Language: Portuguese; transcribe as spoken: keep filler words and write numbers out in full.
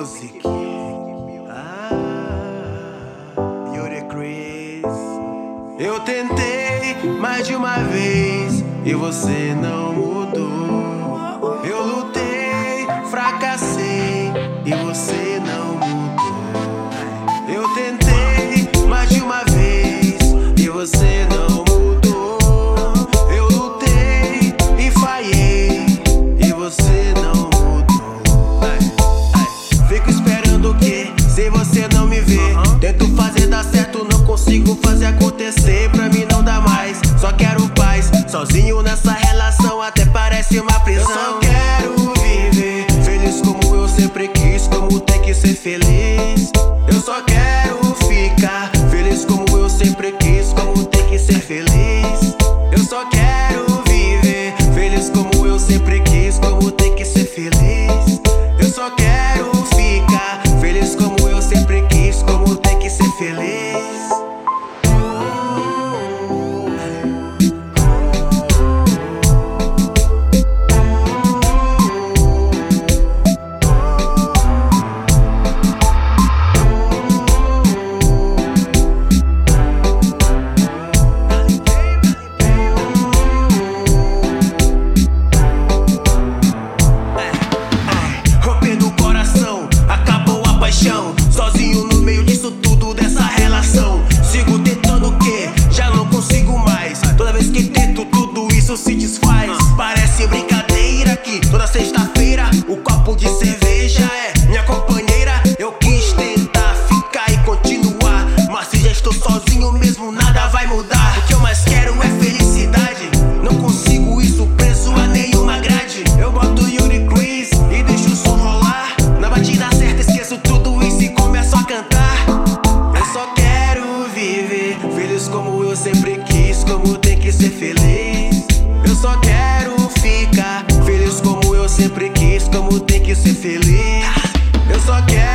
Music. Ah, Yuri Chris. Eu tentei mais de uma vez e você não mudou. Eu lutei, fracassei e você não mudou. Eu tentei mais de uma vez e você não mudou. Eu lutei e falhei e você não mudou. Fico esperando o quê? Se você não me vê, tento fazer dar certo, não consigo fazer acontecer. Pra mim não dá mais, só quero paz. Sozinho nessa relação até parece uma prisão. Eu só quero viver feliz como eu sempre quis, como tem que ser feliz. Eu só quero ficar feliz como eu sempre quis, como tem que ser feliz. Eu só quero viver feliz como eu sempre quis, como tem que ser feliz. Eu só quero ficar feliz como eu sempre quis, como tem que ser feliz. Sozinho no meio disso tudo, dessa relação. Sigo tentando o quê? Já não consigo mais. Toda vez que tento, tudo isso se desfaz. Parece brincadeira que toda sexta-feira o copo de cerveja é minha companheira. Eu quis tentar ficar e continuar, mas se já estou sozinho mesmo, nada vai mudar. O que eu mais quero é felicidade, não consigo isso preso a nenhuma grade. Eu boto Yuri Chris e deixo o som rolar. Na batida certa esqueço tudo isso e começo a cantar. Eu só quero viver feliz como eu sempre quis, como tem que ser feliz. Eu só quero ficar feliz como eu sempre quis, como tem que ser feliz. Eu só quero